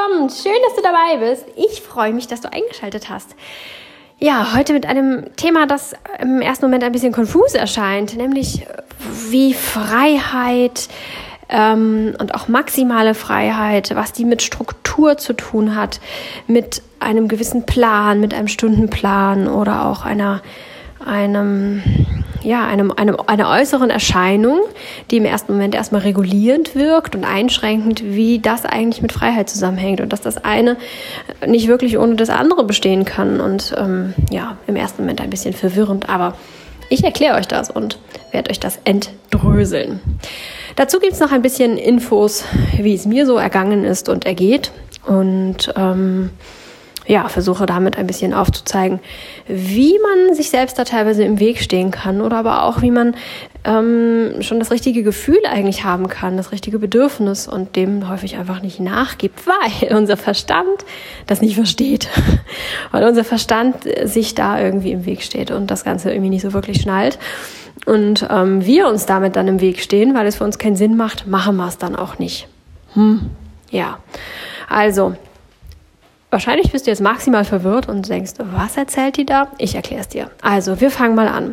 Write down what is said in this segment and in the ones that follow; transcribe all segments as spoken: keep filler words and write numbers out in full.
willkommen. Schön, dass du dabei bist. Ich freue mich, dass du eingeschaltet hast. Ja, heute mit einem Thema, das im ersten Moment ein bisschen konfus erscheint, nämlich wie Freiheit ähm, und auch maximale Freiheit, was die mit Struktur zu tun hat, mit einem gewissen Plan, mit einem Stundenplan oder auch einer einem ja einem, einem einer äußeren Erscheinung, die im ersten Moment erstmal regulierend wirkt und einschränkend, wie das eigentlich mit Freiheit zusammenhängt und dass das eine nicht wirklich ohne das andere bestehen kann und ähm, ja im ersten Moment ein bisschen verwirrend, aber ich erkläre euch das und werde euch das entdröseln. Dazu gibt es noch ein bisschen Infos, wie es mir so ergangen ist und ergeht und ähm, ja, versuche damit ein bisschen aufzuzeigen, wie man sich selbst da teilweise im Weg stehen kann oder aber auch, wie man ähm, schon das richtige Gefühl eigentlich haben kann, das richtige Bedürfnis und dem häufig einfach nicht nachgibt, weil unser Verstand das nicht versteht, weil unser Verstand sich da irgendwie im Weg steht und das Ganze irgendwie nicht so wirklich schnallt und ähm, wir uns damit dann im Weg stehen, weil es für uns keinen Sinn macht, machen wir es dann auch nicht. Hm, ja, also wahrscheinlich bist du jetzt maximal verwirrt und denkst, was erzählt die da? Ich erkläre es dir. Also, wir fangen mal an.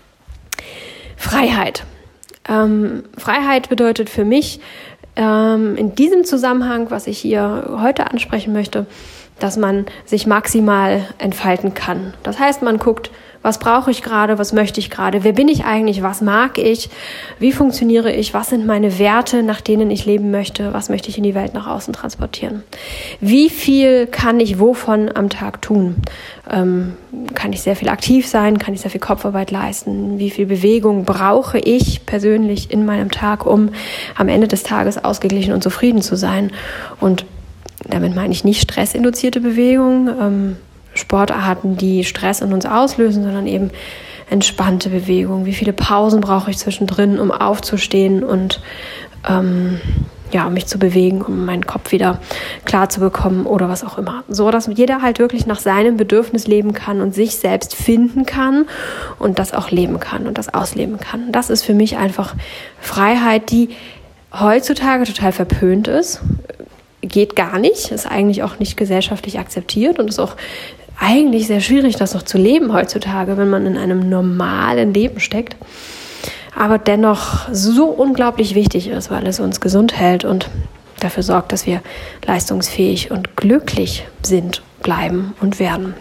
Freiheit. Ähm, Freiheit bedeutet für mich ähm, in diesem Zusammenhang, was ich hier heute ansprechen möchte, dass man sich maximal entfalten kann. Das heißt, man guckt, was brauche ich gerade, was möchte ich gerade, wer bin ich eigentlich, was mag ich, wie funktioniere ich, was sind meine Werte, nach denen ich leben möchte, was möchte ich in die Welt nach außen transportieren. Wie viel kann ich wovon am Tag tun? Ähm, kann ich sehr viel aktiv sein, kann ich sehr viel Kopfarbeit leisten, wie viel Bewegung brauche ich persönlich in meinem Tag, um am Ende des Tages ausgeglichen und zufrieden zu sein. Und damit meine ich nicht stressinduzierte Bewegung, ähm, Sportarten, die Stress in uns auslösen, sondern eben entspannte Bewegung. Wie viele Pausen brauche ich zwischendrin, um aufzustehen und ähm, ja, um mich zu bewegen, um meinen Kopf wieder klar zu bekommen oder was auch immer. So, dass jeder halt wirklich nach seinem Bedürfnis leben kann und sich selbst finden kann und das auch leben kann und das ausleben kann. Das ist für mich einfach Freiheit, die heutzutage total verpönt ist. Geht gar nicht, ist eigentlich auch nicht gesellschaftlich akzeptiert und ist auch eigentlich sehr schwierig, das noch zu leben heutzutage, wenn man in einem normalen Leben steckt. Aber dennoch so unglaublich wichtig ist, weil es uns gesund hält und dafür sorgt, dass wir leistungsfähig und glücklich sind, bleiben und werden.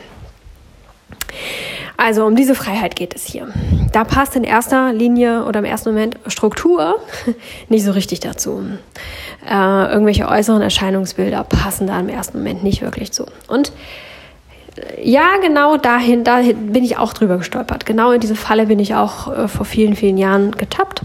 Also um diese Freiheit geht es hier. Da passt in erster Linie oder im ersten Moment Struktur nicht so richtig dazu. Äh, irgendwelche äußeren Erscheinungsbilder passen da im ersten Moment nicht wirklich zu. Und ja, genau dahin, dahin bin ich auch drüber gestolpert. Genau in diese Falle bin ich auch äh, vor vielen, vielen Jahren getappt.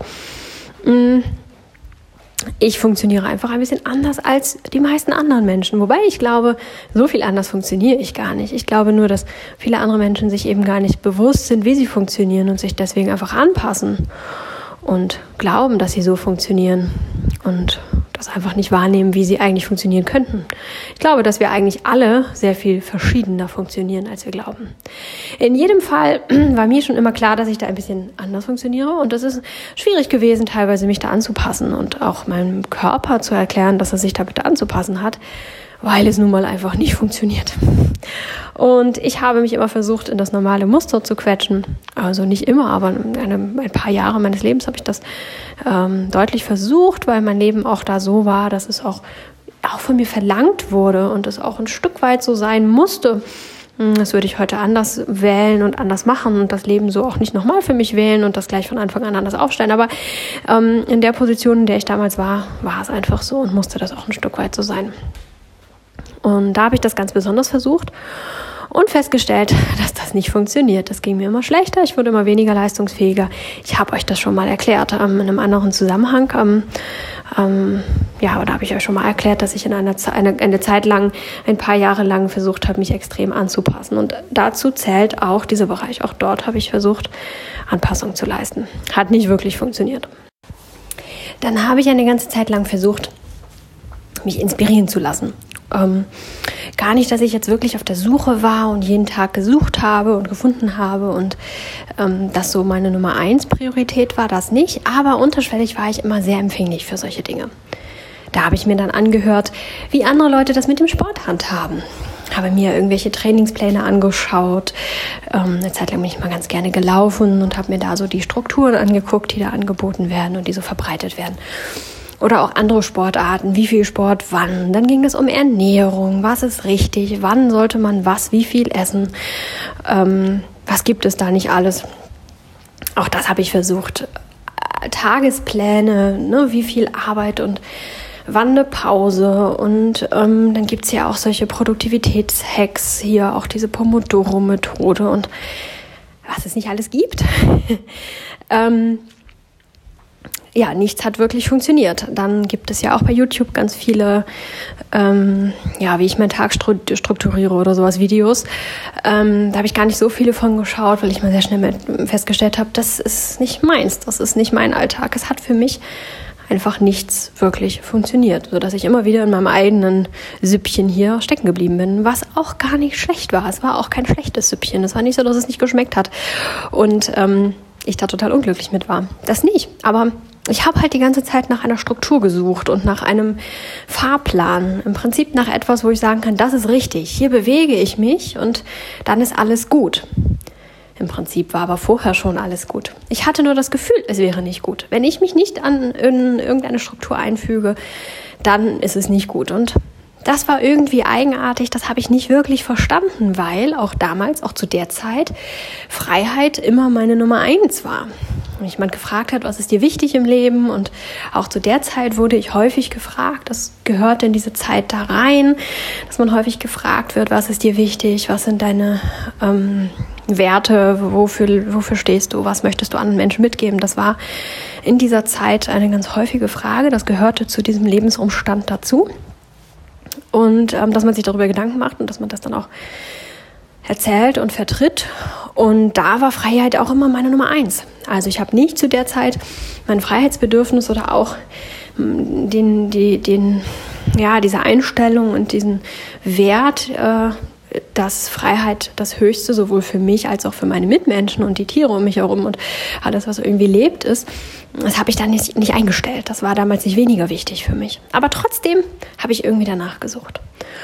Ich funktioniere einfach ein bisschen anders als die meisten anderen Menschen. Wobei ich glaube, so viel anders funktioniere ich gar nicht. Ich glaube nur, dass viele andere Menschen sich eben gar nicht bewusst sind, wie sie funktionieren und sich deswegen einfach anpassen und glauben, dass sie so funktionieren und das einfach nicht wahrnehmen, wie sie eigentlich funktionieren könnten. Ich glaube, dass wir eigentlich alle sehr viel verschiedener funktionieren, als wir glauben. In jedem Fall war mir schon immer klar, dass ich da ein bisschen anders funktioniere und es ist schwierig gewesen, teilweise mich da anzupassen und auch meinem Körper zu erklären, dass er sich da bitte anzupassen hat, weil es nun mal einfach nicht funktioniert. Und ich habe mich immer versucht, in das normale Muster zu quetschen. Also nicht immer, aber eine, ein paar Jahre meines Lebens habe ich das ähm, deutlich versucht, weil mein Leben auch da so war, dass es auch, auch von mir verlangt wurde und es auch ein Stück weit so sein musste. Das würde ich heute anders wählen und anders machen und das Leben so auch nicht nochmal für mich wählen und das gleich von Anfang an anders aufstellen. Aber ähm, in der Position, in der ich damals war, war es einfach so und musste das auch ein Stück weit so sein. Und da habe ich das ganz besonders versucht und festgestellt, dass das nicht funktioniert. Das ging mir immer schlechter, ich wurde immer weniger leistungsfähiger. Ich habe euch das schon mal erklärt, ähm, in einem anderen Zusammenhang. Ähm, ähm, ja, aber da habe ich euch schon mal erklärt, dass ich in einer Ze- eine, eine Zeit lang, ein paar Jahre lang versucht habe, mich extrem anzupassen. Und dazu zählt auch dieser Bereich. Auch dort habe ich versucht, Anpassung zu leisten. Hat nicht wirklich funktioniert. Dann habe ich eine ganze Zeit lang versucht, mich inspirieren zu lassen. Ähm, gar nicht, dass ich jetzt wirklich auf der Suche war und jeden Tag gesucht habe und gefunden habe und ähm, das so meine Nummer eins Priorität war, das nicht, aber unterschwellig war ich immer sehr empfänglich für solche Dinge. Da habe ich mir dann angehört, wie andere Leute das mit dem Sport handhaben. Habe mir irgendwelche Trainingspläne angeschaut. Ähm, eine Zeit lang bin ich mal ganz gerne gelaufen und habe mir da so die Strukturen angeguckt, die da angeboten werden und die so verbreitet werden. Oder auch andere Sportarten, wie viel Sport, wann. Dann ging es um Ernährung, was ist richtig, wann sollte man was, wie viel essen, ähm, was gibt es da nicht alles. Auch das habe ich versucht. Tagespläne, ne, wie viel Arbeit und wann eine Pause. Und ähm, dann gibt es ja auch solche Produktivitätshacks, hier auch diese Pomodoro-Methode und was es nicht alles gibt. ähm, Ja, nichts hat wirklich funktioniert. Dann gibt es ja auch bei YouTube ganz viele, ähm, ja, wie ich meinen Tag strukturiere oder sowas, Videos. Ähm, da habe ich gar nicht so viele von geschaut, weil ich mal sehr schnell festgestellt habe, das ist nicht meins, das ist nicht mein Alltag. Es hat für mich einfach nichts wirklich funktioniert, sodass ich immer wieder in meinem eigenen Süppchen hier stecken geblieben bin, was auch gar nicht schlecht war. Es war auch kein schlechtes Süppchen. Es war nicht so, dass es nicht geschmeckt hat und ähm, ich da total unglücklich mit war. Das nicht, aber ich habe halt die ganze Zeit nach einer Struktur gesucht und nach einem Fahrplan. Im Prinzip nach etwas, wo ich sagen kann, das ist richtig. Hier bewege ich mich und dann ist alles gut. Im Prinzip war aber vorher schon alles gut. Ich hatte nur das Gefühl, es wäre nicht gut. Wenn ich mich nicht an in irgendeine Struktur einfüge, dann ist es nicht gut. Und das war irgendwie eigenartig, das habe ich nicht wirklich verstanden, weil auch damals, auch zu der Zeit, Freiheit immer meine Nummer eins war. Wenn mich jemand gefragt hat, was ist dir wichtig im Leben, und auch zu der Zeit wurde ich häufig gefragt, das gehört in diese Zeit da rein, dass man häufig gefragt wird, was ist dir wichtig, was sind deine ähm, Werte, wofür, wofür stehst du, was möchtest du anderen Menschen mitgeben. Das war in dieser Zeit eine ganz häufige Frage, das gehörte zu diesem Lebensumstand dazu. Und ähm, dass man sich darüber Gedanken macht und dass man das dann auch erzählt und vertritt. Und da war Freiheit auch immer meine Nummer eins. Also ich habe nicht zu der Zeit mein Freiheitsbedürfnis oder auch den, die, den, ja, diese Einstellung und diesen Wert, äh, dass Freiheit das Höchste sowohl für mich als auch für meine Mitmenschen und die Tiere um mich herum und alles, was irgendwie lebt, ist, das habe ich dann nicht, nicht eingestellt. Das war damals nicht weniger wichtig für mich. Aber trotzdem habe ich irgendwie danach gesucht.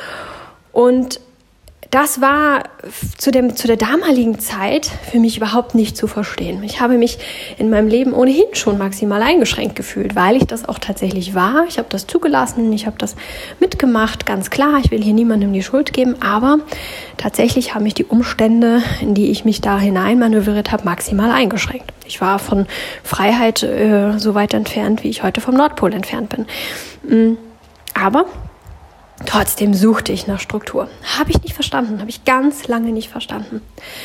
Und das war zu, dem, zu der damaligen Zeit für mich überhaupt nicht zu verstehen. Ich habe mich in meinem Leben ohnehin schon maximal eingeschränkt gefühlt, weil ich das auch tatsächlich war. Ich habe das zugelassen, ich habe das mitgemacht, ganz klar. Ich will hier niemandem die Schuld geben, aber tatsächlich haben mich die Umstände, in die ich mich da hineinmanövriert habe, maximal eingeschränkt. Ich war von Freiheit äh, so weit entfernt, wie ich heute vom Nordpol entfernt bin. Aber trotzdem suchte ich nach Struktur. Habe ich nicht verstanden, habe ich ganz lange nicht verstanden.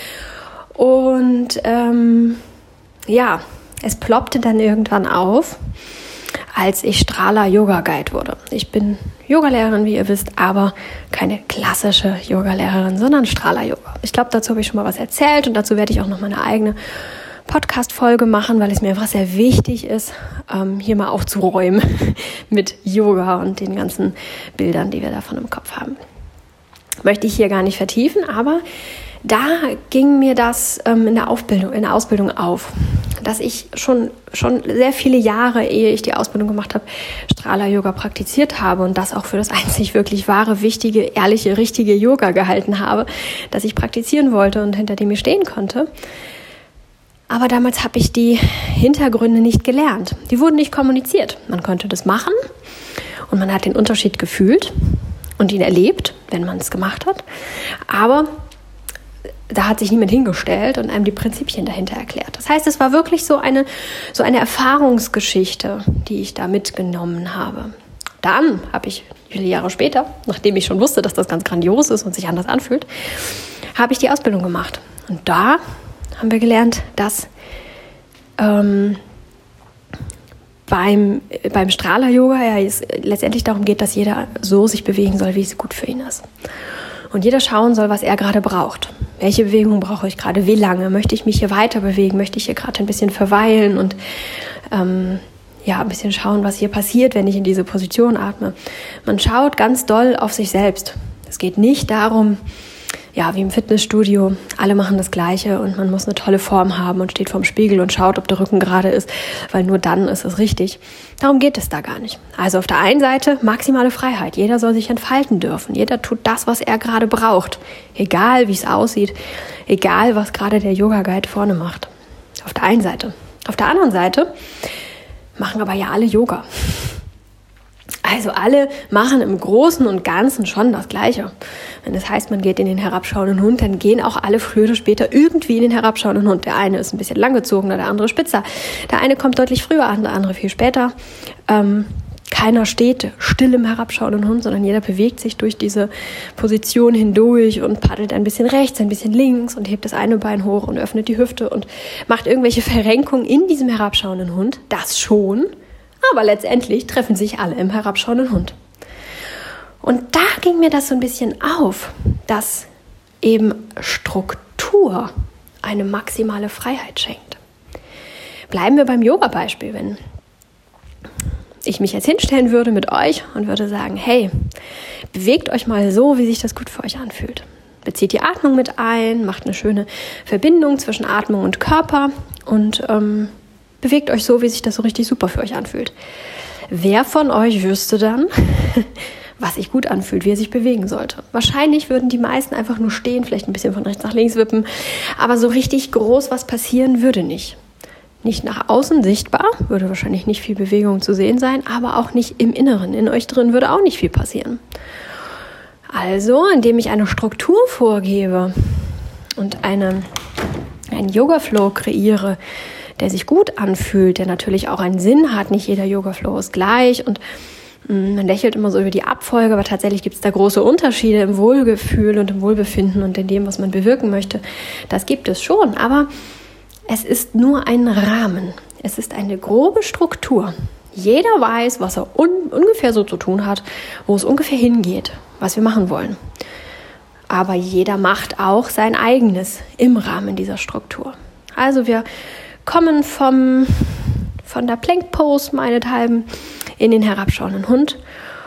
Und ähm, ja, es ploppte dann irgendwann auf, als ich Strala Yoga Guide wurde. Ich bin Yogalehrerin, wie ihr wisst, aber keine klassische Yogalehrerin, sondern Strala Yoga. Ich glaube, dazu habe ich schon mal was erzählt und dazu werde ich auch noch meine eigene Podcast-Folge machen, weil es mir einfach sehr wichtig ist, ähm, hier mal aufzuräumen mit Yoga und den ganzen Bildern, die wir davon im Kopf haben. Möchte ich hier gar nicht vertiefen, aber da ging mir das ähm, in der Aufbildung, in der Ausbildung auf, dass ich schon, schon sehr viele Jahre, ehe ich die Ausbildung gemacht habe, Strala Yoga praktiziert habe und das auch für das einzig wirklich wahre, wichtige, ehrliche, richtige Yoga gehalten habe, das ich praktizieren wollte und hinter dem ich stehen konnte. Aber damals habe ich die Hintergründe nicht gelernt. Die wurden nicht kommuniziert. Man konnte das machen und man hat den Unterschied gefühlt und ihn erlebt, wenn man es gemacht hat. Aber da hat sich niemand hingestellt und einem die Prinzipien dahinter erklärt. Das heißt, es war wirklich so eine, so eine Erfahrungsgeschichte, die ich da mitgenommen habe. Dann habe ich viele Jahre später, nachdem ich schon wusste, dass das ganz grandios ist und sich anders anfühlt, habe ich die Ausbildung gemacht. Und da haben wir gelernt, dass ähm, beim, beim Strala-Yoga ja es letztendlich darum geht, dass jeder so sich bewegen soll, wie es gut für ihn ist. Und jeder schauen soll, was er gerade braucht. Welche Bewegung brauche ich gerade? Wie lange? Möchte ich mich hier weiter bewegen? Möchte ich hier gerade ein bisschen verweilen und ähm, ja, ein bisschen schauen, was hier passiert, wenn ich in diese Position atme? Man schaut ganz doll auf sich selbst. Es geht nicht darum, ja, wie im Fitnessstudio, alle machen das Gleiche und man muss eine tolle Form haben und steht vorm Spiegel und schaut, ob der Rücken gerade ist, weil nur dann ist es richtig. Darum geht es da gar nicht. Also auf der einen Seite maximale Freiheit. Jeder soll sich entfalten dürfen. Jeder tut das, was er gerade braucht. Egal, wie es aussieht. Egal, was gerade der Yoga-Guide vorne macht. Auf der einen Seite. Auf der anderen Seite machen aber ja alle Yoga. Also alle machen im Großen und Ganzen schon das Gleiche. Wenn das heißt, man geht in den herabschauenden Hund, dann gehen auch alle früher oder später irgendwie in den herabschauenden Hund. Der eine ist ein bisschen langgezogener, der andere spitzer. Der eine kommt deutlich früher an, der andere viel später. Ähm, keiner steht still im herabschauenden Hund, sondern jeder bewegt sich durch diese Position hindurch und paddelt ein bisschen rechts, ein bisschen links und hebt das eine Bein hoch und öffnet die Hüfte und macht irgendwelche Verrenkungen in diesem herabschauenden Hund. Das schon. Aber letztendlich treffen sich alle im herabschauenden Hund. Und da ging mir das so ein bisschen auf, dass eben Struktur eine maximale Freiheit schenkt. Bleiben wir beim Yoga-Beispiel. Wenn ich mich jetzt hinstellen würde mit euch und würde sagen, hey, bewegt euch mal so, wie sich das gut für euch anfühlt. Bezieht die Atmung mit ein, macht eine schöne Verbindung zwischen Atmung und Körper und ähm, bewegt euch so, wie sich das so richtig super für euch anfühlt. Wer von euch wüsste dann, was sich gut anfühlt, wie er sich bewegen sollte? Wahrscheinlich würden die meisten einfach nur stehen, vielleicht ein bisschen von rechts nach links wippen, aber so richtig groß was passieren würde nicht. Nicht nach außen sichtbar, würde wahrscheinlich nicht viel Bewegung zu sehen sein, aber auch nicht im Inneren. In euch drin würde auch nicht viel passieren. Also, indem ich eine Struktur vorgebe und eine, einen Yoga-Flow kreiere, der sich gut anfühlt, der natürlich auch einen Sinn hat. Nicht jeder Yoga-Flow ist gleich und mh, man lächelt immer so über die Abfolge, aber tatsächlich gibt es da große Unterschiede im Wohlgefühl und im Wohlbefinden und in dem, was man bewirken möchte. Das gibt es schon, aber es ist nur ein Rahmen. Es ist eine grobe Struktur. Jeder weiß, was er un- ungefähr so zu tun hat, wo es ungefähr hingeht, was wir machen wollen. Aber jeder macht auch sein eigenes im Rahmen dieser Struktur. Also wir kommen vom, von der Plank Pose meinethalben in den herabschauenden Hund.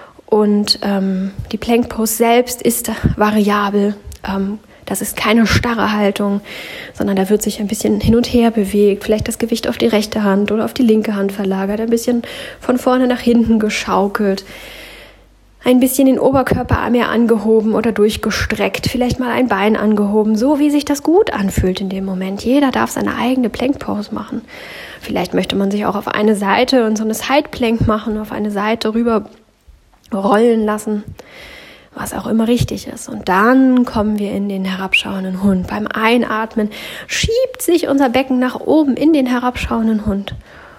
Und ähm, die Plank Pose selbst ist variabel. Ähm, das ist keine starre Haltung, sondern da wird sich ein bisschen hin und her bewegt. Vielleicht das Gewicht auf die rechte Hand oder auf die linke Hand verlagert, ein bisschen von vorne nach hinten geschaukelt. Ein bisschen den Oberkörper mehr angehoben oder durchgestreckt, vielleicht mal ein Bein angehoben, so wie sich das gut anfühlt in dem Moment. Jeder darf seine eigene Plank Pose machen. Vielleicht möchte man sich auch auf eine Seite und so eine Side Plank machen, auf eine Seite rüber rollen lassen, was auch immer richtig ist. Und dann kommen wir in den herabschauenden Hund. Beim Einatmen schiebt sich unser Becken nach oben in den herabschauenden Hund.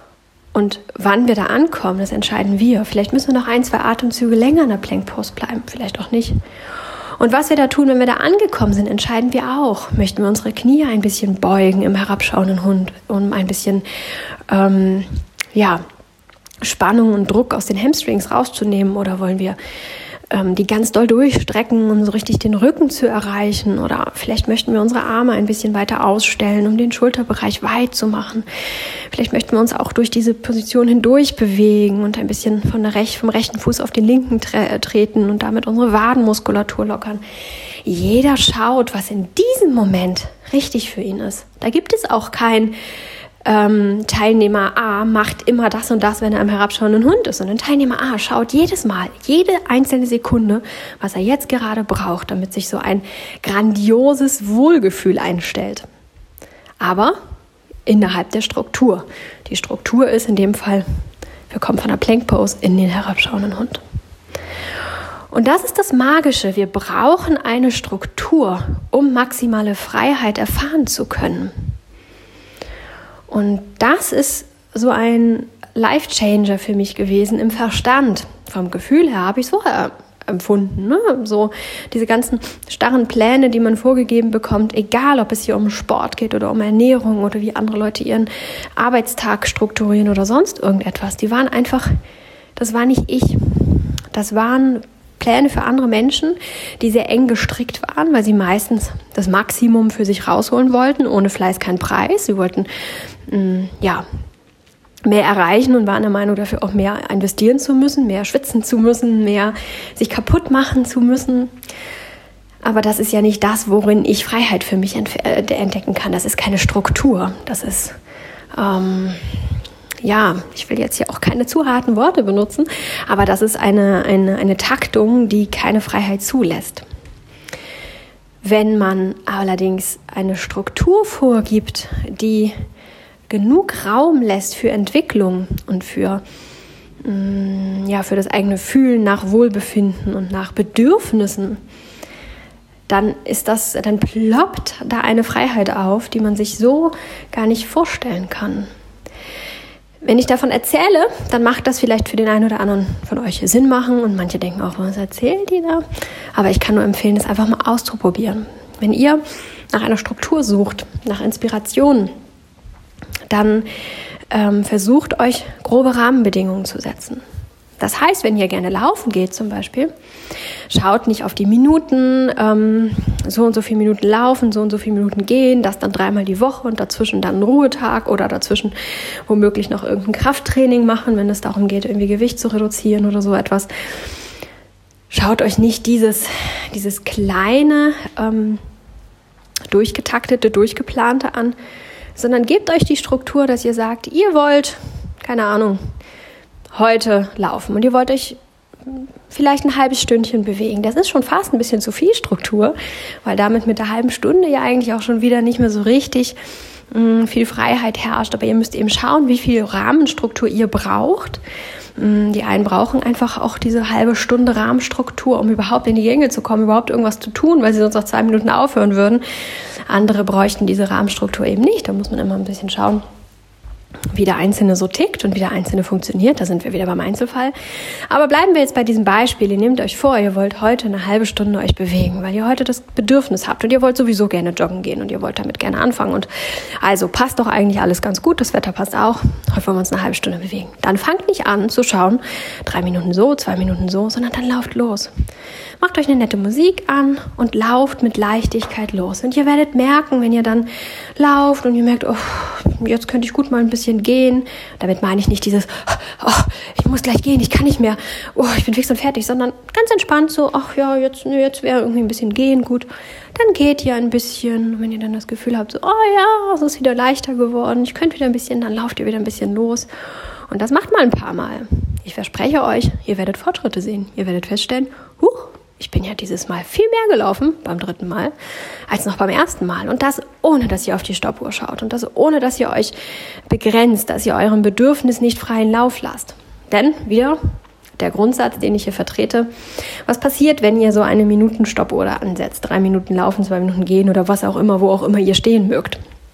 Und wann wir da ankommen, das entscheiden wir. Vielleicht müssen wir noch ein, zwei Atemzüge länger in der Plank Pose bleiben, vielleicht auch nicht. Und was wir da tun, wenn wir da angekommen sind, entscheiden wir auch. Möchten wir unsere Knie ein bisschen beugen im herabschauenden Hund, um ein bisschen ähm, ja, Spannung und Druck aus den Hamstrings rauszunehmen, oder wollen wir ähm, die ganz doll durchstrecken, um so richtig den Rücken zu erreichen, oder vielleicht möchten wir unsere Arme ein bisschen weiter ausstellen, um den Schulterbereich weit zu machen. Vielleicht möchten wir uns auch durch diese Position hindurch bewegen und ein bisschen von der Rech- vom rechten Fuß auf den linken tre- treten und damit unsere Wadenmuskulatur lockern. Jeder schaut, was in diesem Moment richtig für ihn ist. Da gibt es auch kein ähm, Teilnehmer A macht immer das und das, wenn er am herabschauenden Hund ist, sondern Teilnehmer A schaut jedes Mal, jede einzelne Sekunde, was er jetzt gerade braucht, damit sich so ein grandioses Wohlgefühl einstellt. Aber innerhalb der Struktur. Die Struktur ist in dem Fall, wir kommen von der Plank Pose in den herabschauenden Hund. Und das ist das Magische. Wir brauchen eine Struktur, um maximale Freiheit erfahren zu können. Und das ist so ein Life-Changer für mich gewesen im Verstand. Vom Gefühl her habe ich es vorher empfunden. Ne? So diese ganzen starren Pläne, die man vorgegeben bekommt, egal ob es hier um Sport geht oder um Ernährung oder wie andere Leute ihren Arbeitstag strukturieren oder sonst irgendetwas, die waren einfach, das war nicht ich. Das waren Pläne für andere Menschen, die sehr eng gestrickt waren, weil sie meistens das Maximum für sich rausholen wollten, ohne Fleiß kein Preis. Sie wollten mh, ja mehr erreichen und waren der Meinung, dafür auch mehr investieren zu müssen, mehr schwitzen zu müssen, mehr sich kaputt machen zu müssen. Aber das ist ja nicht das, worin ich Freiheit für mich entf- äh, entdecken kann. Das ist keine Struktur. Das ist, ähm, ja, ich will jetzt hier auch keine zu harten Worte benutzen, aber das ist eine, eine, eine Taktung, die keine Freiheit zulässt. Wenn man allerdings eine Struktur vorgibt, die genug Raum lässt für Entwicklung und für, mh, ja, für das eigene Fühlen nach Wohlbefinden und nach Bedürfnissen, dann ist das, dann ploppt da eine Freiheit auf, die man sich so gar nicht vorstellen kann. Wenn ich davon erzähle, dann macht das vielleicht für den einen oder anderen von euch Sinn machen und manche denken auch, was erzählt die da? Aber ich kann nur empfehlen, das einfach mal auszuprobieren. Wenn ihr nach einer Struktur sucht, nach Inspiration, dann ähm, versucht euch grobe Rahmenbedingungen zu setzen. Das heißt, wenn ihr gerne laufen geht zum Beispiel, schaut nicht auf die Minuten, ähm, so und so viele Minuten laufen, so und so viele Minuten gehen, das dann dreimal die Woche und dazwischen dann einen Ruhetag oder dazwischen womöglich noch irgendein Krafttraining machen, wenn es darum geht, irgendwie Gewicht zu reduzieren oder so etwas. Schaut euch nicht dieses, dieses kleine, ähm, durchgetaktete, durchgeplante an, sondern gebt euch die Struktur, dass ihr sagt, ihr wollt, keine Ahnung, heute laufen und ihr wollt euch vielleicht ein halbes Stündchen bewegen. Das ist schon fast ein bisschen zu viel Struktur, weil damit mit der halben Stunde ja eigentlich auch schon wieder nicht mehr so richtig mh, viel Freiheit herrscht. Aber ihr müsst eben schauen, wie viel Rahmenstruktur ihr braucht. Mh, die einen brauchen einfach auch diese halbe Stunde Rahmenstruktur, um überhaupt in die Gänge zu kommen, überhaupt irgendwas zu tun, weil sie sonst nach zwei Minuten aufhören würden. Andere bräuchten diese Rahmenstruktur eben nicht. Da muss man immer ein bisschen schauen, wie der Einzelne so tickt und wie der Einzelne funktioniert. Da sind wir wieder beim Einzelfall. Aber bleiben wir jetzt bei diesem Beispiel. Ihr nehmt euch vor, ihr wollt heute eine halbe Stunde euch bewegen, weil ihr heute das Bedürfnis habt und ihr wollt sowieso gerne joggen gehen und ihr wollt damit gerne anfangen. Und also passt doch eigentlich alles ganz gut. Das Wetter passt auch. Heute wollen wir uns eine halbe Stunde bewegen. Dann fangt nicht an zu schauen, drei Minuten so, zwei Minuten so, sondern dann lauft los. Macht euch eine nette Musik an und lauft mit Leichtigkeit los. Und ihr werdet merken, wenn ihr dann lauft und ihr merkt, oh, jetzt könnte ich gut mal ein bisschen gehen. Damit meine ich nicht dieses, oh, ich muss gleich gehen, ich kann nicht mehr, oh, ich bin fix und fertig, sondern ganz entspannt so, ach ja, jetzt, jetzt wäre irgendwie ein bisschen gehen gut. Dann geht ihr ein bisschen. Und wenn ihr dann das Gefühl habt, so, oh ja, es ist wieder leichter geworden, ich könnte wieder ein bisschen, dann lauft ihr wieder ein bisschen los. Und das macht mal ein paar Mal. Ich verspreche euch, ihr werdet Fortschritte sehen. Ihr werdet feststellen, huch, ich bin ja dieses Mal viel mehr gelaufen, beim dritten Mal, als noch beim ersten Mal. Und das ohne, dass ihr auf die Stoppuhr schaut. Und das ohne, dass ihr euch begrenzt, dass ihr eurem Bedürfnis nicht freien Lauf lasst. Denn, wieder der Grundsatz, den ich hier vertrete, was passiert, wenn ihr so eine Minuten-Stoppuhr ansetzt? Drei Minuten laufen, zwei Minuten gehen oder was auch immer, wo auch immer ihr stehen mögt.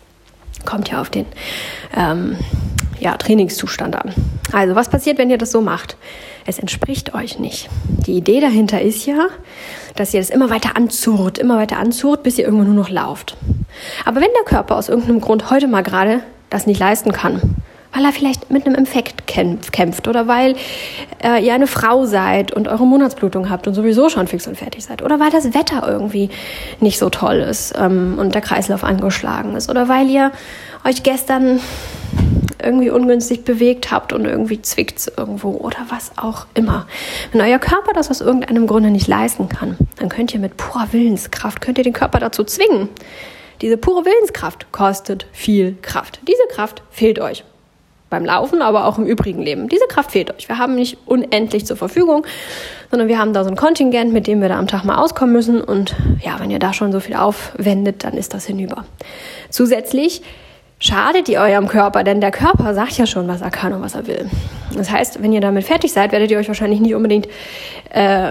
Kommt ja auf den ähm, ja, Trainingszustand an. Also, was passiert, wenn ihr das so macht? Es entspricht euch nicht. Die Idee dahinter ist ja, dass ihr das immer weiter anzurrt, immer weiter anzurrt, bis ihr irgendwann nur noch lauft. Aber wenn der Körper aus irgendeinem Grund heute mal gerade das nicht leisten kann, weil er vielleicht mit einem Infekt kämpft oder weil äh, ihr eine Frau seid und eure Monatsblutung habt und sowieso schon fix und fertig seid oder weil das Wetter irgendwie nicht so toll ist ähm, und der Kreislauf angeschlagen ist oder weil ihr euch gestern irgendwie ungünstig bewegt habt und irgendwie zwickt's irgendwo oder was auch immer. Wenn euer Körper das aus irgendeinem Grunde nicht leisten kann, dann könnt ihr mit purer Willenskraft, könnt ihr den Körper dazu zwingen. Diese pure Willenskraft kostet viel Kraft. Diese Kraft fehlt euch. Beim Laufen, aber auch im übrigen Leben. Diese Kraft fehlt euch. Wir haben nicht unendlich zur Verfügung, sondern wir haben da so ein Kontingent, mit dem wir da am Tag mal auskommen müssen. Und ja, wenn ihr da schon so viel aufwendet, dann ist das hinüber. Zusätzlich schadet ihr eurem Körper, denn der Körper sagt ja schon, was er kann und was er will. Das heißt, wenn ihr damit fertig seid, werdet ihr euch wahrscheinlich nicht unbedingt äh,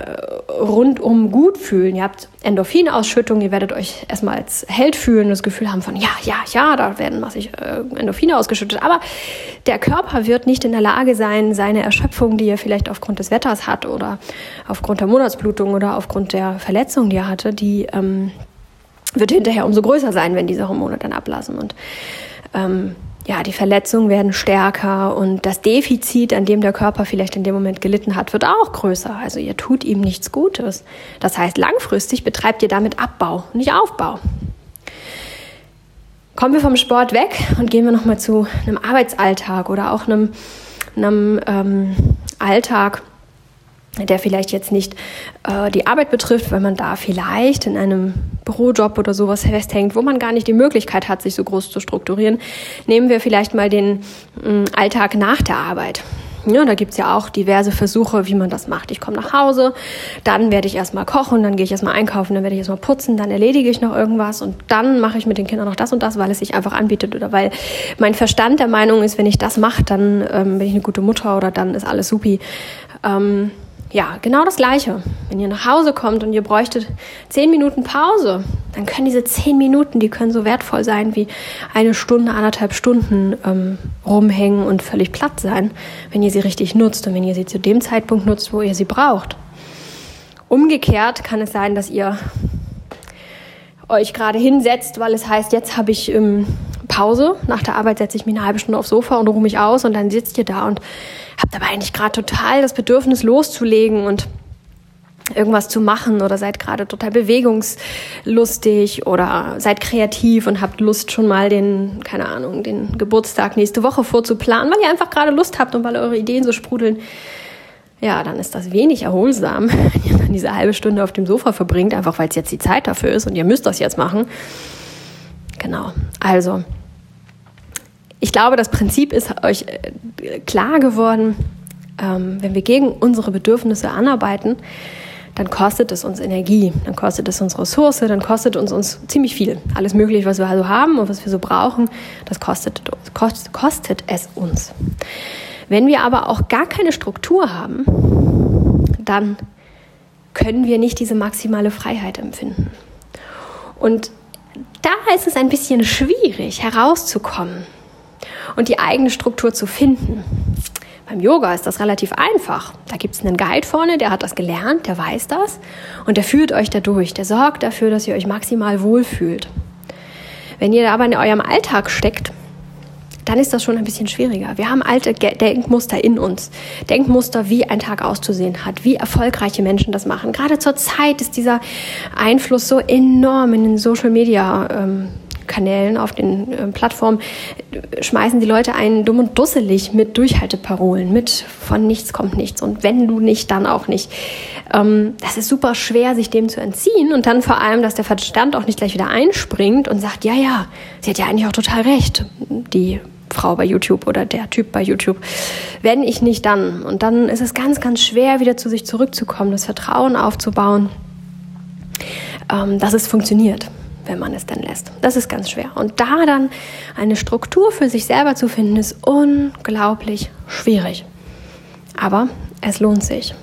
rundum gut fühlen. Ihr habt Endorphinausschüttung, ihr werdet euch erstmal als Held fühlen, das Gefühl haben von, ja, ja, ja, da werden massig äh, Endorphine ausgeschüttet. Aber der Körper wird nicht in der Lage sein, seine Erschöpfung, die er vielleicht aufgrund des Wetters hat oder aufgrund der Monatsblutung oder aufgrund der Verletzung, die er hatte, die ähm, wird hinterher umso größer sein, wenn diese Hormone dann ablassen. Und ähm, ja, die Verletzungen werden stärker und das Defizit, an dem der Körper vielleicht in dem Moment gelitten hat, wird auch größer. Also ihr tut ihm nichts Gutes. Das heißt, langfristig betreibt ihr damit Abbau, nicht Aufbau. Kommen wir vom Sport weg und gehen wir nochmal zu einem Arbeitsalltag oder auch einem, einem ähm, Alltag, der vielleicht jetzt nicht äh, die Arbeit betrifft, weil man da vielleicht in einem Bürojob oder sowas festhängt, wo man gar nicht die Möglichkeit hat, sich so groß zu strukturieren. Nehmen wir vielleicht mal den mh, Alltag nach der Arbeit. Ja, da gibt's ja auch diverse Versuche, wie man das macht. Ich komme nach Hause, dann werde ich erstmal kochen, dann gehe ich erstmal einkaufen, dann werde ich erstmal putzen, dann erledige ich noch irgendwas und dann mache ich mit den Kindern noch das und das, weil es sich einfach anbietet oder weil mein Verstand der Meinung ist, wenn ich das mache, dann ähm, bin ich eine gute Mutter oder dann ist alles supi. Ähm, Ja, genau das Gleiche. Wenn ihr nach Hause kommt und ihr bräuchtet zehn Minuten Pause, dann können diese zehn Minuten, die können so wertvoll sein wie eine Stunde, anderthalb Stunden ähm, rumhängen und völlig platt sein, wenn ihr sie richtig nutzt und wenn ihr sie zu dem Zeitpunkt nutzt, wo ihr sie braucht. Umgekehrt kann es sein, dass ihr euch gerade hinsetzt, weil es heißt, jetzt habe ich ähm, Pause. Nach der Arbeit setze ich mich eine halbe Stunde aufs Sofa und ruhe mich aus und dann sitzt ihr da und habt aber eigentlich gerade total das Bedürfnis loszulegen und irgendwas zu machen oder seid gerade total bewegungslustig oder seid kreativ und habt Lust schon mal den, keine Ahnung, den Geburtstag nächste Woche vorzuplanen, weil ihr einfach gerade Lust habt und weil eure Ideen so sprudeln. Ja, dann ist das wenig erholsam, wenn ihr dann diese halbe Stunde auf dem Sofa verbringt, einfach weil es jetzt die Zeit dafür ist und ihr müsst das jetzt machen. Genau, also ich glaube, das Prinzip ist euch klar geworden, ähm, wenn wir gegen unsere Bedürfnisse anarbeiten, dann kostet es uns Energie, dann kostet es uns Ressource, dann kostet uns, uns ziemlich viel. Alles Mögliche, was wir also haben und was wir so brauchen, das kostet, kost, kostet es uns. Wenn wir aber auch gar keine Struktur haben, dann können wir nicht diese maximale Freiheit empfinden. Und da ist es ein bisschen schwierig, herauszukommen und die eigene Struktur zu finden. Beim Yoga ist das relativ einfach. Da gibt es einen Guide vorne, der hat das gelernt, der weiß das und der führt euch da durch. Der sorgt dafür, dass ihr euch maximal wohlfühlt. Wenn ihr aber in eurem Alltag steckt, dann ist das schon ein bisschen schwieriger. Wir haben alte Denkmuster in uns. Denkmuster, wie ein Tag auszusehen hat, wie erfolgreiche Menschen das machen. Gerade zur Zeit ist dieser Einfluss so enorm in den Social-Media-Kanälen, auf den äh, Plattformen, schmeißen die Leute einen dumm und dusselig mit Durchhalteparolen, mit von nichts kommt nichts und wenn du nicht, dann auch nicht. Ähm, das ist super schwer, sich dem zu entziehen und dann vor allem, dass der Verstand auch nicht gleich wieder einspringt und sagt, ja, ja, sie hat ja eigentlich auch total recht, die Frau bei YouTube oder der Typ bei YouTube. Wenn ich nicht, dann. Und dann ist es ganz, ganz schwer, wieder zu sich zurückzukommen, das Vertrauen aufzubauen, ähm, dass es funktioniert, wenn man es dann lässt. Das ist ganz schwer. Und da dann eine Struktur für sich selber zu finden, ist unglaublich schwierig. Aber es lohnt sich.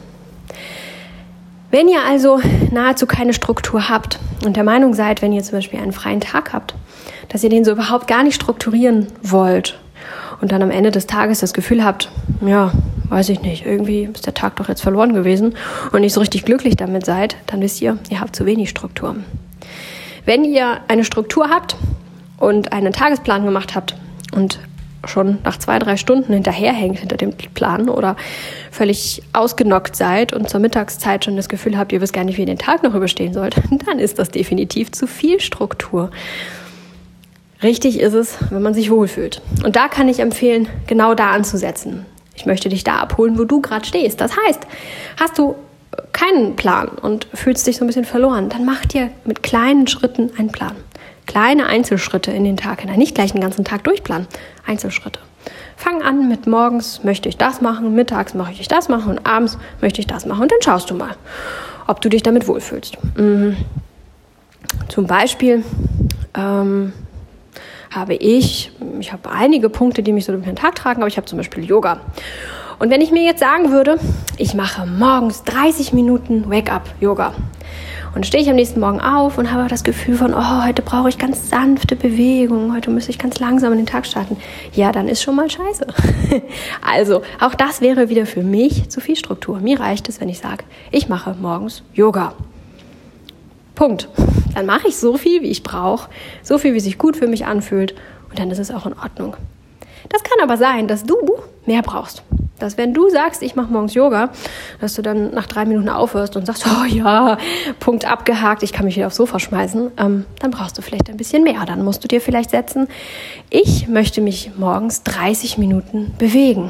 Wenn ihr also nahezu keine Struktur habt und der Meinung seid, wenn ihr zum Beispiel einen freien Tag habt, dass ihr den so überhaupt gar nicht strukturieren wollt und dann am Ende des Tages das Gefühl habt, ja, weiß ich nicht, irgendwie ist der Tag doch jetzt verloren gewesen und nicht so richtig glücklich damit seid, dann wisst ihr, ihr habt zu wenig Struktur. Wenn ihr eine Struktur habt und einen Tagesplan gemacht habt und schon nach zwei, drei Stunden hinterherhängt hinter dem Plan oder völlig ausgenockt seid und zur Mittagszeit schon das Gefühl habt, ihr wisst gar nicht, wie ihr den Tag noch überstehen sollt, dann ist das definitiv zu viel Struktur. Richtig ist es, wenn man sich wohlfühlt. Und da kann ich empfehlen, genau da anzusetzen. Ich möchte dich da abholen, wo du gerade stehst. Das heißt, hast du keinen Plan und fühlst dich so ein bisschen verloren, dann mach dir mit kleinen Schritten einen Plan. Kleine Einzelschritte in den Tag hinein. Nicht gleich den ganzen Tag durchplanen. Einzelschritte. Fang an mit morgens möchte ich das machen, mittags möchte ich das machen und abends möchte ich das machen. Und dann schaust du mal, ob du dich damit wohlfühlst. Mhm. Zum Beispiel ähm, habe ich, ich habe einige Punkte, die mich so durch den Tag tragen, aber ich habe zum Beispiel Yoga. Und wenn ich mir jetzt sagen würde, ich mache morgens dreißig Minuten Wake-up-Yoga und stehe ich am nächsten Morgen auf und habe das Gefühl von, oh, heute brauche ich ganz sanfte Bewegung, heute müsste ich ganz langsam in den Tag starten. Ja, dann ist schon mal scheiße. Also, auch das wäre wieder für mich zu viel Struktur. Mir reicht es, wenn ich sage, ich mache morgens Yoga. Punkt. Dann mache ich so viel, wie ich brauche, so viel, wie sich gut für mich anfühlt und dann ist es auch in Ordnung. Das kann aber sein, dass du mehr brauchst. Dass wenn du sagst, ich mache morgens Yoga, dass du dann nach drei Minuten aufhörst und sagst, oh ja, Punkt abgehakt, ich kann mich wieder aufs Sofa schmeißen, ähm, dann brauchst du vielleicht ein bisschen mehr. Dann musst du dir vielleicht setzen, ich möchte mich morgens dreißig Minuten bewegen.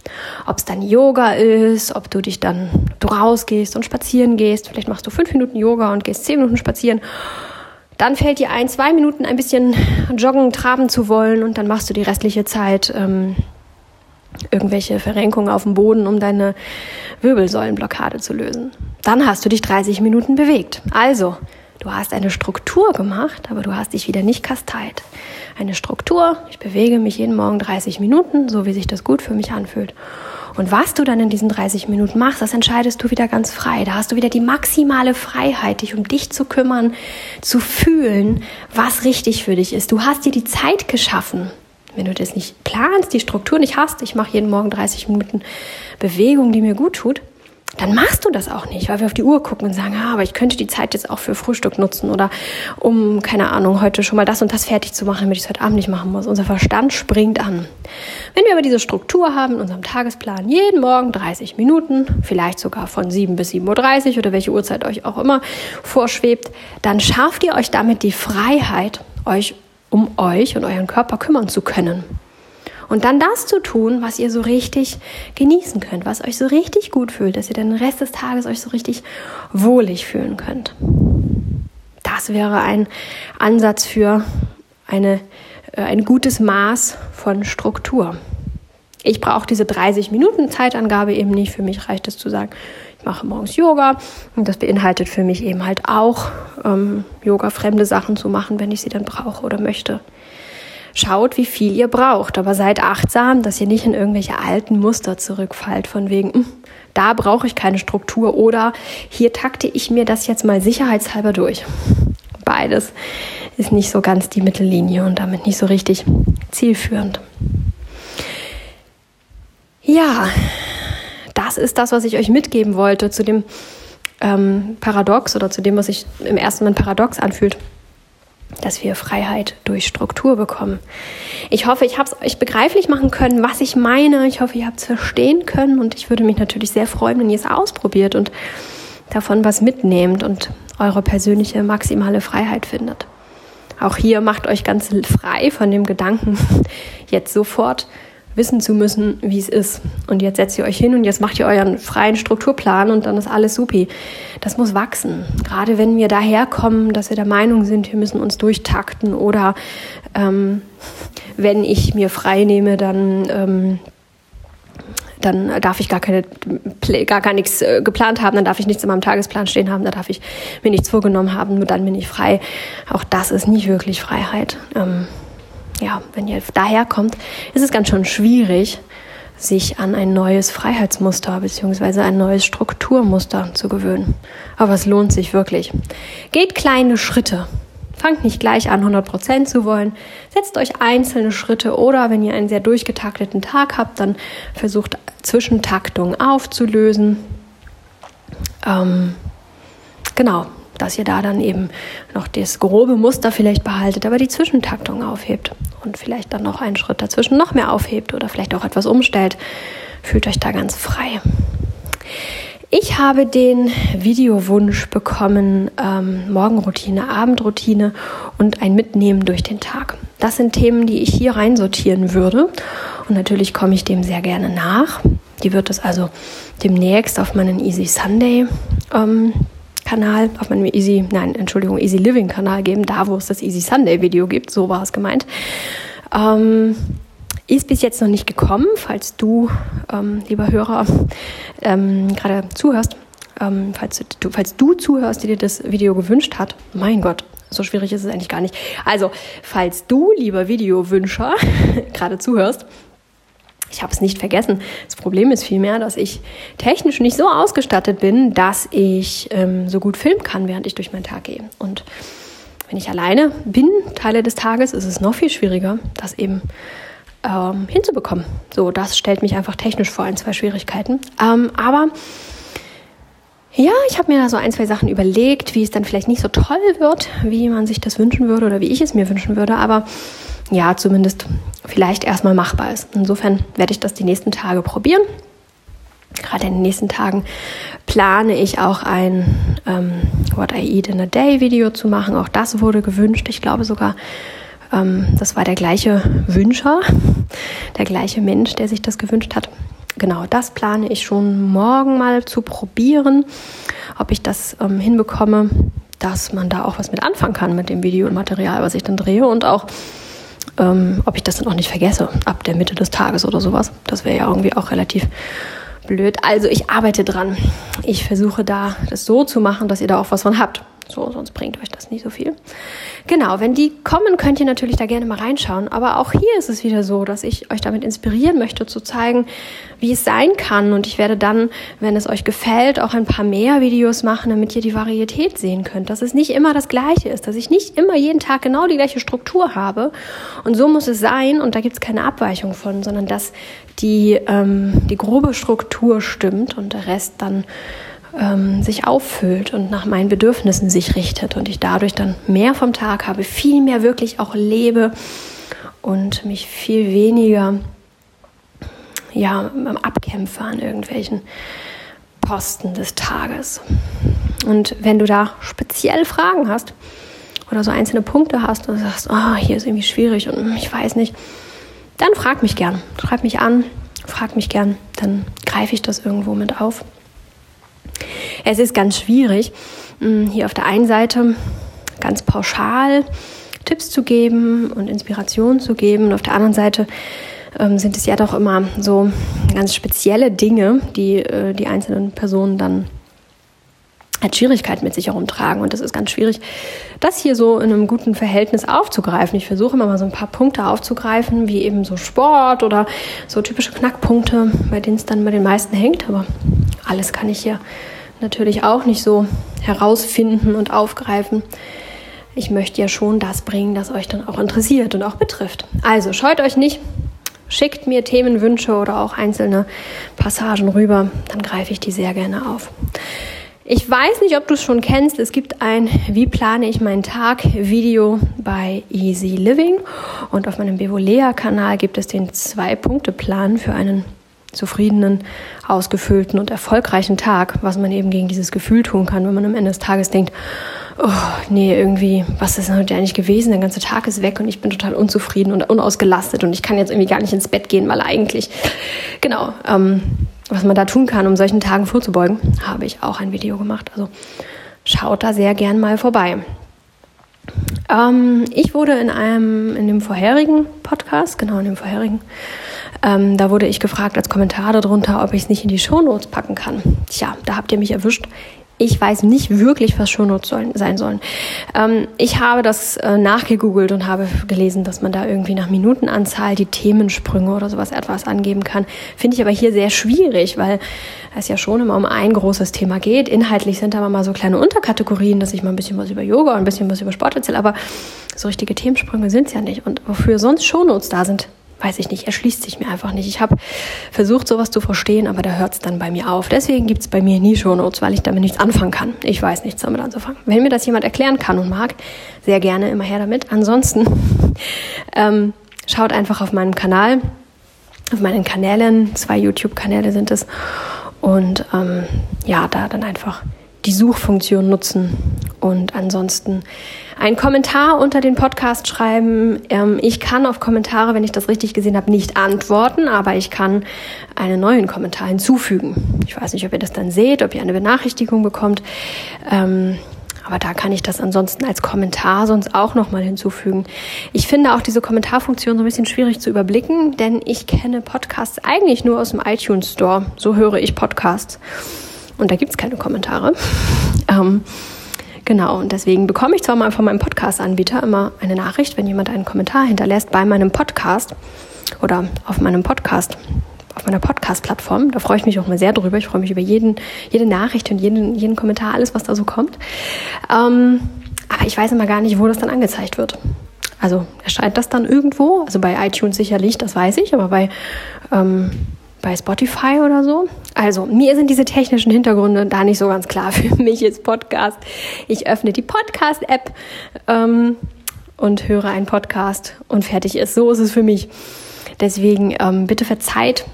Ob es dann Yoga ist, ob du dich dann du rausgehst und spazieren gehst. Vielleicht machst du fünf Minuten Yoga und gehst zehn Minuten spazieren. Dann fällt dir ein, zwei Minuten ein bisschen joggen, traben zu wollen und dann machst du die restliche Zeit ähm, irgendwelche Verrenkungen auf dem Boden, um deine Wirbelsäulenblockade zu lösen. Dann hast du dich dreißig Minuten bewegt. Also, du hast eine Struktur gemacht, aber du hast dich wieder nicht kasteit. Eine Struktur, ich bewege mich jeden Morgen dreißig Minuten, so wie sich das gut für mich anfühlt. Und was du dann in diesen dreißig Minuten machst, das entscheidest du wieder ganz frei. Da hast du wieder die maximale Freiheit, dich um dich zu kümmern, zu fühlen, was richtig für dich ist. Du hast dir die Zeit geschaffen. Wenn du das nicht planst, die Struktur nicht hast, ich mache jeden Morgen dreißig Minuten Bewegung, die mir gut tut, dann machst du das auch nicht, weil wir auf die Uhr gucken und sagen, ah, aber ich könnte die Zeit jetzt auch für Frühstück nutzen oder um, keine Ahnung, heute schon mal das und das fertig zu machen, damit ich es heute Abend nicht machen muss. Unser Verstand springt an. Wenn wir aber diese Struktur haben in unserem Tagesplan, jeden Morgen dreißig Minuten, vielleicht sogar von sieben bis sieben Uhr dreißig oder welche Uhrzeit euch auch immer vorschwebt, dann schafft ihr euch damit die Freiheit, euch um euch und euren Körper kümmern zu können. Und dann das zu tun, was ihr so richtig genießen könnt, was euch so richtig gut fühlt, dass ihr den Rest des Tages euch so richtig wohlig fühlen könnt. Das wäre ein Ansatz für eine, äh, ein gutes Maß von Struktur. Ich brauche diese dreißig Minuten Zeitangabe eben nicht. Für mich reicht es zu sagen, ich mache morgens Yoga und das beinhaltet für mich eben halt auch, ähm, Yoga-fremde Sachen zu machen, wenn ich sie dann brauche oder möchte. Schaut, wie viel ihr braucht, aber seid achtsam, dass ihr nicht in irgendwelche alten Muster zurückfallt, von wegen, da brauche ich keine Struktur oder hier takte ich mir das jetzt mal sicherheitshalber durch. Beides ist nicht so ganz die Mittellinie und damit nicht so richtig zielführend. Ja, das ist das, was ich euch mitgeben wollte zu dem ähm, Paradox oder zu dem, was sich im ersten Moment paradox anfühlt, dass wir Freiheit durch Struktur bekommen. Ich hoffe, ich habe es euch begreiflich machen können, was ich meine. Ich hoffe, ihr habt es verstehen können und ich würde mich natürlich sehr freuen, wenn ihr es ausprobiert und davon was mitnehmt und eure persönliche maximale Freiheit findet. Auch hier macht euch ganz frei von dem Gedanken, jetzt sofort wissen zu müssen, wie es ist. Und jetzt setzt ihr euch hin und jetzt macht ihr euren freien Strukturplan und dann ist alles supi. Das muss wachsen. Gerade wenn wir daherkommen, dass wir der Meinung sind, wir müssen uns durchtakten oder ähm, wenn ich mir frei nehme, dann, ähm, dann darf ich gar, keine, gar, gar nichts äh, geplant haben, dann darf ich nichts in meinem Tagesplan stehen haben, dann darf ich mir nichts vorgenommen haben, nur dann bin ich frei. Auch das ist nicht wirklich Freiheit. Ähm, Ja, wenn ihr daherkommt, ist es ganz schön schwierig, sich an ein neues Freiheitsmuster bzw. ein neues Strukturmuster zu gewöhnen. Aber es lohnt sich wirklich. Geht kleine Schritte. Fangt nicht gleich an, hundert Prozent zu wollen. Setzt euch einzelne Schritte oder wenn ihr einen sehr durchgetakteten Tag habt, dann versucht Zwischentaktungen aufzulösen. Ähm, genau. Dass ihr da dann eben noch das grobe Muster vielleicht behaltet, aber die Zwischentaktung aufhebt und vielleicht dann noch einen Schritt dazwischen noch mehr aufhebt oder vielleicht auch etwas umstellt. Fühlt euch da ganz frei. Ich habe den Videowunsch bekommen, ähm, Morgenroutine, Abendroutine und ein Mitnehmen durch den Tag. Das sind Themen, die ich hier reinsortieren würde und natürlich komme ich dem sehr gerne nach. Die wird es also demnächst auf meinen Easy Sunday ähm, Kanal, auf meinem Easy, nein, Entschuldigung, Easy Living Kanal geben, da wo es das Easy Sunday Video gibt, so war es gemeint. Ähm, ist bis jetzt noch nicht gekommen, falls du, ähm, lieber Hörer, ähm, gerade zuhörst, ähm, falls, du, falls du zuhörst, die dir das Video gewünscht hat, mein Gott, so schwierig ist es eigentlich gar nicht. Also, falls du, lieber Videowünscher, gerade zuhörst, ich habe es nicht vergessen. Das Problem ist vielmehr, dass ich technisch nicht so ausgestattet bin, dass ich ähm, so gut filmen kann, während ich durch meinen Tag gehe. Und wenn ich alleine bin, Teile des Tages, ist es noch viel schwieriger, das eben ähm, hinzubekommen. So, das stellt mich einfach technisch vor ein, zwei Schwierigkeiten. Ähm, aber ja, ich habe mir da so ein, zwei Sachen überlegt, wie es dann vielleicht nicht so toll wird, wie man sich das wünschen würde oder wie ich es mir wünschen würde. Aber ja, zumindest vielleicht erstmal machbar ist. Insofern werde ich das die nächsten Tage probieren. Gerade in den nächsten Tagen plane ich auch ein ähm, What I Eat in a Day Video zu machen. Auch das wurde gewünscht. Ich glaube sogar, ähm, das war der gleiche Wünscher, der gleiche Mensch, der sich das gewünscht hat. genau, das plane ich schon morgen mal zu probieren, ob ich das ähm, hinbekomme, dass man da auch was mit anfangen kann mit dem Videomaterial, was ich dann drehe und auch, ähm, ob ich das dann auch nicht vergesse ab der Mitte des Tages oder sowas. Das wäre ja irgendwie auch relativ blöd. Also ich arbeite dran. Ich versuche da das so zu machen, dass ihr da auch was von habt. So, sonst bringt euch das nicht so viel. Genau, wenn die kommen, könnt ihr natürlich da gerne mal reinschauen. Aber auch hier ist es wieder so, dass ich euch damit inspirieren möchte, zu zeigen, wie es sein kann. Und ich werde dann, wenn es euch gefällt, auch ein paar mehr Videos machen, damit ihr die Varietät sehen könnt. Dass es nicht immer das Gleiche ist, dass ich nicht immer jeden Tag genau die gleiche Struktur habe. Und so muss es sein und da gibt es keine Abweichung von, sondern dass die, ähm, die grobe Struktur stimmt und der Rest dann ähm, sich auffüllt und nach meinen Bedürfnissen sich richtet und ich dadurch dann mehr vom Tag habe, viel mehr wirklich auch lebe und mich viel weniger ja, abkämpfe an irgendwelchen Posten des Tages. Und wenn du da speziell Fragen hast oder so einzelne Punkte hast und sagst, oh, hier ist irgendwie schwierig und ich weiß nicht, dann frag mich gern. Schreib mich an, frag mich gern, dann greife ich das irgendwo mit auf. Es ist ganz schwierig, hier auf der einen Seite ganz pauschal Tipps zu geben und Inspiration zu geben. Und auf der anderen Seite ähm, sind es ja doch immer so ganz spezielle Dinge, die äh, die einzelnen Personen dann als Schwierigkeit mit sich herumtragen. Und das ist ganz schwierig, das hier so in einem guten Verhältnis aufzugreifen. Ich versuche immer mal so ein paar Punkte aufzugreifen, wie eben so Sport oder so typische Knackpunkte, bei denen es dann bei den meisten hängt. Aber alles kann ich hier natürlich auch nicht so herausfinden und aufgreifen. Ich möchte ja schon das bringen, das euch dann auch interessiert und auch betrifft. Also scheut euch nicht, schickt mir Themenwünsche oder auch einzelne Passagen rüber, dann greife ich die sehr gerne auf. Ich weiß nicht, ob du es schon kennst, es gibt ein Wie plane ich meinen Tag Video bei Easy Living und auf meinem Bevolea-Kanal gibt es den Zwei-Punkte-Plan für einen zufriedenen, ausgefüllten und erfolgreichen Tag, was man eben gegen dieses Gefühl tun kann, wenn man am Ende des Tages denkt, oh, nee, irgendwie, was ist denn heute eigentlich gewesen? Der ganze Tag ist weg und ich bin total unzufrieden und unausgelastet und ich kann jetzt irgendwie gar nicht ins Bett gehen, weil eigentlich, genau, ähm, was man da tun kann, um solchen Tagen vorzubeugen, habe ich auch ein Video gemacht. Also schaut da sehr gern mal vorbei. Ähm, ich wurde in einem, in dem vorherigen Podcast, genau in dem vorherigen, ähm, da wurde ich gefragt als Kommentar darunter, ob ich es nicht in die Shownotes packen kann. Tja, da habt ihr mich erwischt. Ich weiß nicht wirklich, was Shownotes sollen, sein sollen. Ähm, ich habe das äh, nachgegoogelt und habe gelesen, dass man da irgendwie nach Minutenanzahl die Themensprünge oder sowas etwas angeben kann. Finde ich aber hier sehr schwierig, weil es ja schon immer um ein großes Thema geht. Inhaltlich sind da mal so kleine Unterkategorien, dass ich mal ein bisschen was über Yoga und ein bisschen was über Sport erzähle, aber so richtige Themensprünge sind es ja nicht. Und wofür sonst Shownotes da sind, weiß ich nicht, erschließt sich mir einfach nicht. Ich habe versucht, sowas zu verstehen, aber da hört es dann bei mir auf. Deswegen gibt es bei mir nie Shownotes, weil ich damit nichts anfangen kann. Ich weiß nichts damit anzufangen. Wenn mir das jemand erklären kann und mag, sehr gerne immer her damit. Ansonsten ähm, schaut einfach auf meinem Kanal, auf meinen Kanälen, zwei YouTube-Kanäle sind es, und ähm, ja, da dann einfach die Suchfunktion nutzen und ansonsten einen Kommentar unter den Podcast schreiben. Ähm, ich kann auf Kommentare, wenn ich das richtig gesehen habe, nicht antworten, aber ich kann einen neuen Kommentar hinzufügen. Ich weiß nicht, ob ihr das dann seht, ob ihr eine Benachrichtigung bekommt, ähm, aber da kann ich das ansonsten als Kommentar sonst auch nochmal hinzufügen. Ich finde auch diese Kommentarfunktion so ein bisschen schwierig zu überblicken, denn ich kenne Podcasts eigentlich nur aus dem iTunes Store. So höre ich Podcasts. Und da gibt es keine Kommentare. Ähm, genau, und deswegen bekomme ich zwar mal von meinem Podcast-Anbieter immer eine Nachricht, wenn jemand einen Kommentar hinterlässt bei meinem Podcast oder auf meinem Podcast, auf meiner Podcast-Plattform. Da freue ich mich auch mal sehr drüber. Ich freue mich über jeden, jede Nachricht und jeden, jeden Kommentar, alles, was da so kommt. Ähm, aber ich weiß immer gar nicht, wo das dann angezeigt wird. Also erscheint das dann irgendwo, also bei iTunes sicherlich, das weiß ich, aber bei... Ähm, bei Spotify oder so. Also, mir sind diese technischen Hintergründe da nicht so ganz klar. Für mich ist Podcast. Ich öffne die Podcast-App ähm, und höre einen Podcast und fertig ist. So ist es für mich. Deswegen ähm, bitte verzeiht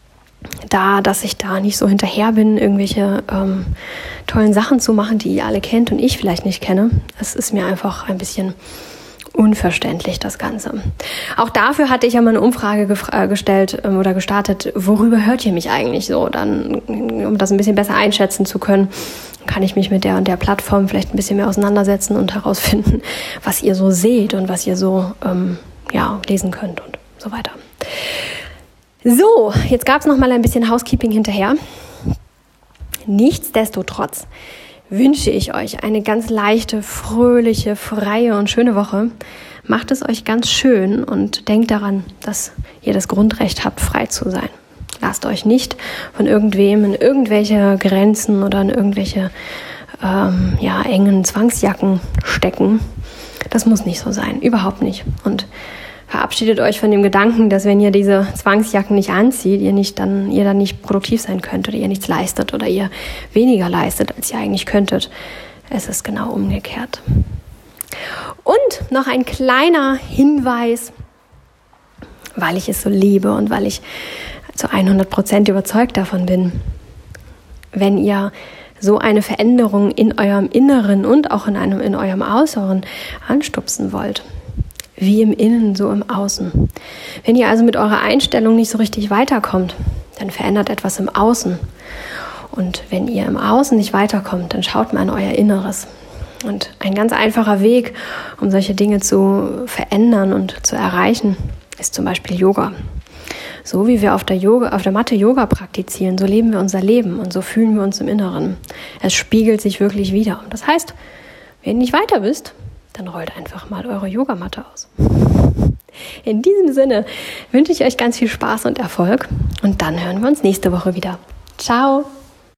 da, dass ich da nicht so hinterher bin, irgendwelche ähm, tollen Sachen zu machen, die ihr alle kennt und ich vielleicht nicht kenne. Es ist mir einfach ein bisschen unverständlich, das Ganze. Auch dafür hatte ich ja mal eine Umfrage gefra- äh, gestellt ähm, oder gestartet, worüber hört ihr mich eigentlich so? Dann, um das ein bisschen besser einschätzen zu können, kann ich mich mit der und der Plattform vielleicht ein bisschen mehr auseinandersetzen und herausfinden, was ihr so seht und was ihr so ähm, ja, lesen könnt und so weiter. So, jetzt gab es noch mal ein bisschen Housekeeping hinterher. Nichtsdestotrotz wünsche ich euch eine ganz leichte, fröhliche, freie und schöne Woche. Macht es euch ganz schön und denkt daran, dass ihr das Grundrecht habt, frei zu sein. Lasst euch nicht von irgendwem in irgendwelche Grenzen oder in irgendwelche ähm, ja, engen Zwangsjacken stecken. Das muss nicht so sein, überhaupt nicht. Und verabschiedet euch von dem Gedanken, dass wenn ihr diese Zwangsjacken nicht anzieht, ihr nicht dann, ihr dann nicht produktiv sein könnt oder ihr nichts leistet oder ihr weniger leistet, als ihr eigentlich könntet. Es ist genau umgekehrt. Und noch ein kleiner Hinweis, weil ich es so liebe und weil ich zu hundert Prozent überzeugt davon bin. Wenn ihr so eine Veränderung in eurem Inneren und auch in einem in eurem Äußeren anstupsen wollt, wie im Innen, so im Außen. Wenn ihr also mit eurer Einstellung nicht so richtig weiterkommt, dann verändert etwas im Außen. Und wenn ihr im Außen nicht weiterkommt, dann schaut mal in euer Inneres. Und ein ganz einfacher Weg, um solche Dinge zu verändern und zu erreichen, ist zum Beispiel Yoga. So wie wir auf der Yoga, auf der Matte Yoga praktizieren, so leben wir unser Leben und so fühlen wir uns im Inneren. Es spiegelt sich wirklich wider. Das heißt, wenn ihr nicht weiter wisst, dann rollt einfach mal eure Yogamatte aus. In diesem Sinne wünsche ich euch ganz viel Spaß und Erfolg und dann hören wir uns nächste Woche wieder. Ciao!